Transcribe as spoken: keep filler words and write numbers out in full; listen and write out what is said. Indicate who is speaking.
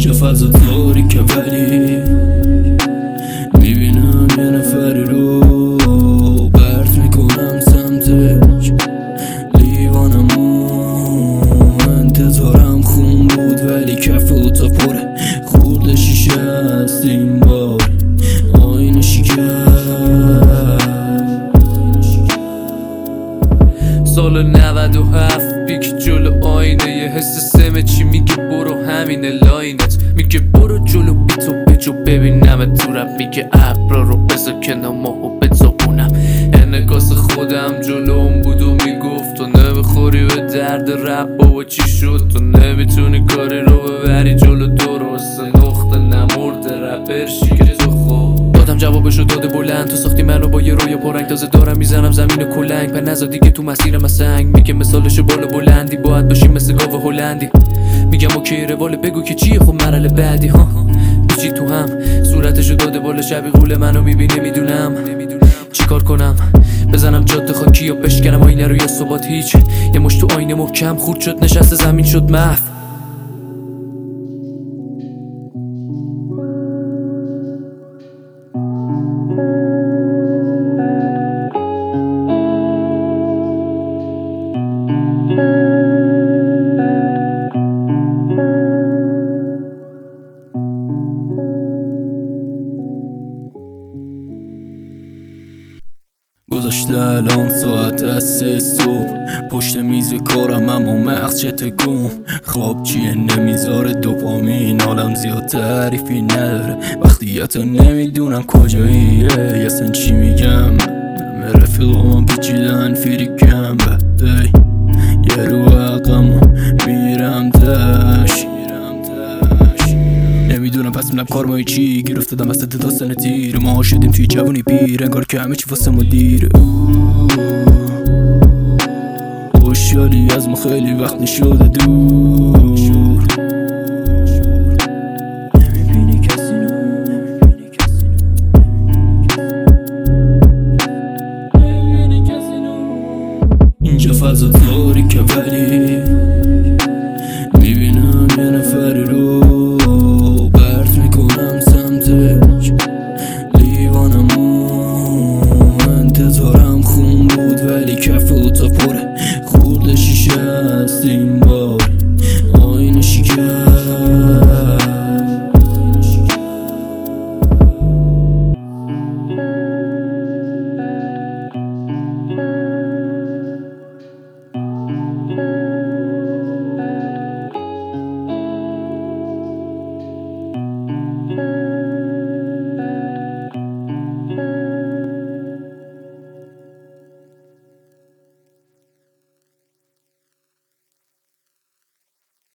Speaker 1: اینجا فضا تاریکه ولی میبینم یه نفری رو برد میکنم سمتش. لیوانم و انتظارم خون بود ولی کف اوتا پره. خورده شیشه هست این بار آینه شکست.
Speaker 2: سال نود و هفت بیک جلو آینه یه حس سمه چی میگه برو همینه لاینت. میگه برو جلو بی تو بجو ببینم تو رب. میگه ابرا رو بذار کنار ماهو بزابونم. انعکاس خودم جلوم بود و میگفت تو نمیخوری به درد رب. بابا چی شد تو نمیتونی کاری رو ببری جلو درست نقطه نمورده رپر شیگه تو خوب. دادم جوابشو داده بلند تو ساختی منو با یه روی پرنگ. تازه دارم میزنم زمین کلنگ پر نزا دیگه تو مسیرم سنگ. میگه مثالش بالا بلندی باید باشی مثل گاو هلندی. میگم اوکی روال بگو که چیه خب مرحله بعدی ها. بیچی تو هم صورتشو داده بالا شبیه غول منو میبینه میدونم چیکار کنم. بزنم جاده خاکی یا بشکنم آینه رو یا ثبات هیچ. یه مشت تو آینه محکم خورد شد نشست زمین شد محو.
Speaker 1: گذاشته الان ساعت از سه صبح پشت میز کارم اما مغز چه تکون. خواب چیه نمیذاره دوپامین حالم زیاد تعریفی نداره. وقتی حتی نمیدونم کجاییه یه سن چی میگم. همه رفیقام پیچیدن فیریکم بده یه رو عقم میرم دش. نمیدونم پس میدم کار مایی چی گیر افتادم وسط داستان تیر. ما شدیم توی جوانی پیر انگار که همه چی واسه مدیره. خوشحالی از ما خیلی وقت شده دور.